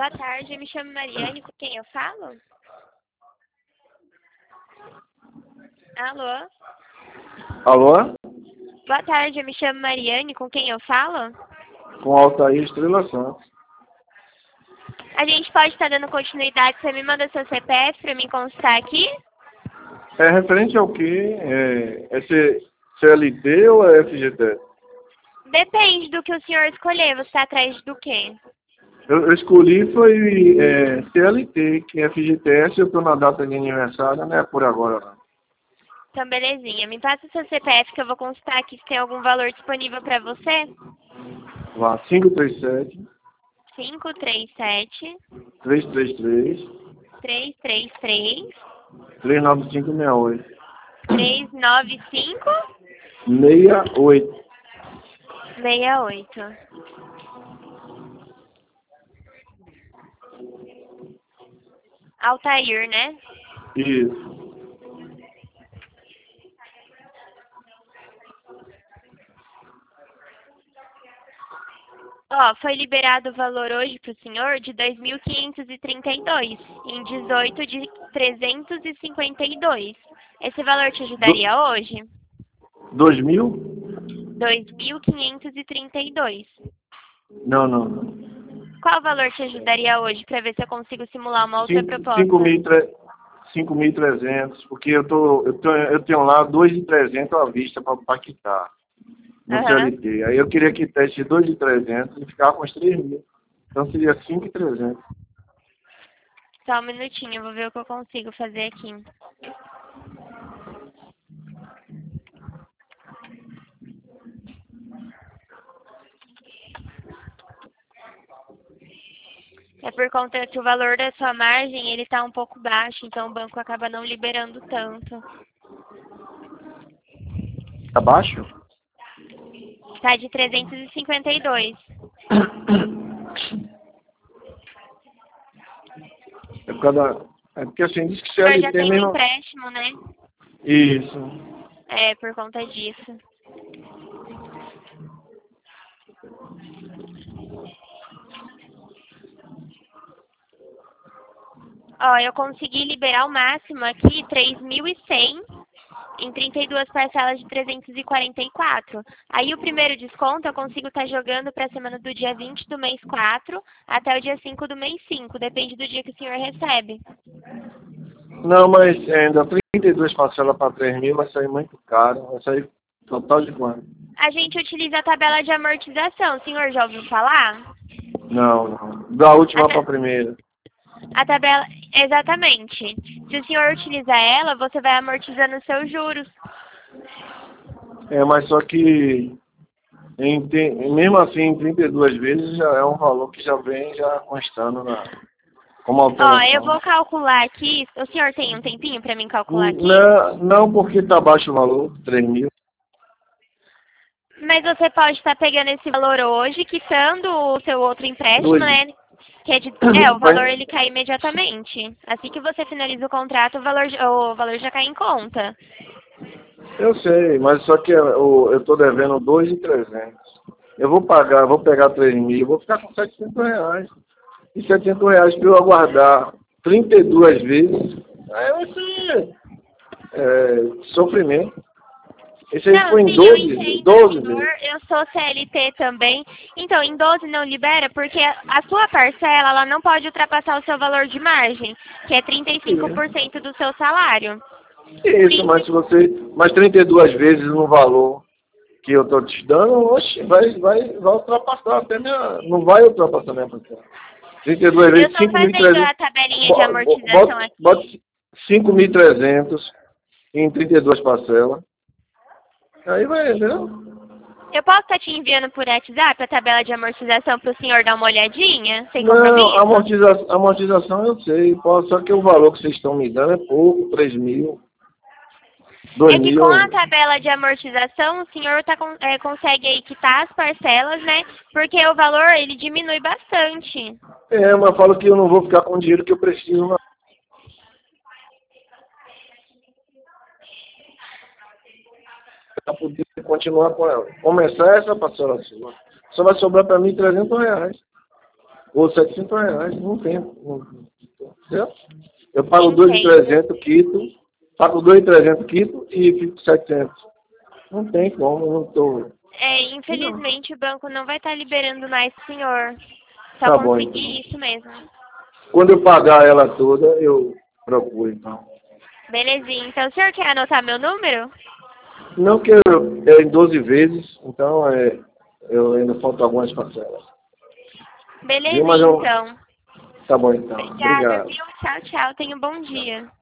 Boa tarde, eu me chamo Mariane, com quem eu falo? Alô? Alô? Boa tarde, eu me chamo Mariane, com quem eu falo? Com Altair Estrela Santos. A gente pode estar dando continuidade, você me manda seu CPF para mim constar aqui? É referente ao quê? CLT ou é FGTS? Depende do que o senhor escolher, você está atrás do quê? Eu escolhi foi CLT, que é FGTS, eu estou na data de aniversário, não é por agora não. Então, belezinha. Me passa seu CPF que eu vou constar aqui se tem algum valor disponível para você. Lá, 537 537 333 333 39568 395 68. 68. Altair, né? Isso. Ó, foi liberado o valor hoje para o senhor de 2.532, em 18 de 352. Esse valor te ajudaria hoje? 2000? 2.532. Não. Qual valor te ajudaria hoje para ver se eu consigo simular uma outra proposta? 5.300, porque eu tenho lá 2.300 à vista para quitar no CLT. Aí eu queria quitar esses 2.300 e ficar com os 3.000. Então seria 5.300. Só um minutinho, eu vou ver o que eu consigo fazer aqui. É por conta que o valor da sua margem, ele tá um pouco baixo, então o banco acaba não liberando tanto. Abaixo? Tá de 352. É porque assim, diz que O senhor já CLT tem um mesmo... empréstimo, né? Isso. É, por conta disso. Ó, eu consegui liberar o máximo aqui, 3.100 em 32 parcelas de 344. Aí o primeiro desconto eu consigo estar jogando para a semana do dia 20 do mês 4 até o dia 5 do mês 5. Depende do dia que o senhor recebe. Não, mas ainda 32 parcelas para 3.000 vai sair muito caro. Vai sair total de quanto? A gente utiliza a tabela de amortização. O senhor já ouviu falar? Não. Da última para a primeira. A tabela, exatamente. Se o senhor utilizar ela, você vai amortizando os seus juros. É, mas só que mesmo assim, em 32 vezes já é um valor que já vem já constando como Ó, eu alteração. vou calcular aqui. O senhor tem um tempinho para mim calcular aqui? Não, porque está baixo o valor, 3.000. Mas você pode estar pegando esse valor hoje, quitando o seu outro empréstimo, né? Que o valor ele cai imediatamente. Assim que você finaliza o contrato, o valor já cai em conta. Eu sei, mas só que eu estou devendo 2.300. Eu vou pegar 3.000, vou ficar com R$ 700. E R$ 700 para eu aguardar 32 vezes, aí vai ser sofrimento. Esse aí Não, foi em sim, eu 12 entendo, senhor. vezes. Eu sou CLT também. Então, em 12 não libera, porque a sua parcela ela não pode ultrapassar o seu valor de margem, que é 35% do seu salário. Isso, mas 32 vezes no valor que eu estou te dando, oxe, vai ultrapassar até não vai ultrapassar minha parcela. 32 Eu vezes, estou fazendo 5.300, a tabelinha de amortização aqui. bota 5.300 em 32 parcelas. Aí vai, entendeu? Eu posso estar te enviando por WhatsApp a tabela de amortização para o senhor dar uma olhadinha, sem Não, compromisso? amortização eu sei, só que o valor que vocês estão me dando é pouco, 3.000, É que 2.000. com a tabela de amortização, o senhor consegue aí quitar as parcelas, né? Porque o valor, ele diminui bastante. Mas eu falo que eu não vou ficar com o dinheiro que eu preciso, não. Para poder continuar com ela. Começar essa parcela sua. Só vai sobrar para mim R$ 300. Ou R$ 700, não tem. Certo? Eu pago Entendo. 2.300 quito, pago 2.300 quito e fico 700. Não tem como, eu não tô. Não. Infelizmente o banco não vai estar liberando mais pro senhor. Só Tá bom, então. consegui isso mesmo. Quando eu pagar ela toda, eu procuro, então. Belezinha. Então o senhor quer anotar meu número? Não que é em 12 vezes, então eu ainda faltam algumas parcelas. Viu? Mas Belezinha, eu, então. tá bom, então. Obrigada, Obrigado. viu? Tchau, tchau. Tenha um bom dia.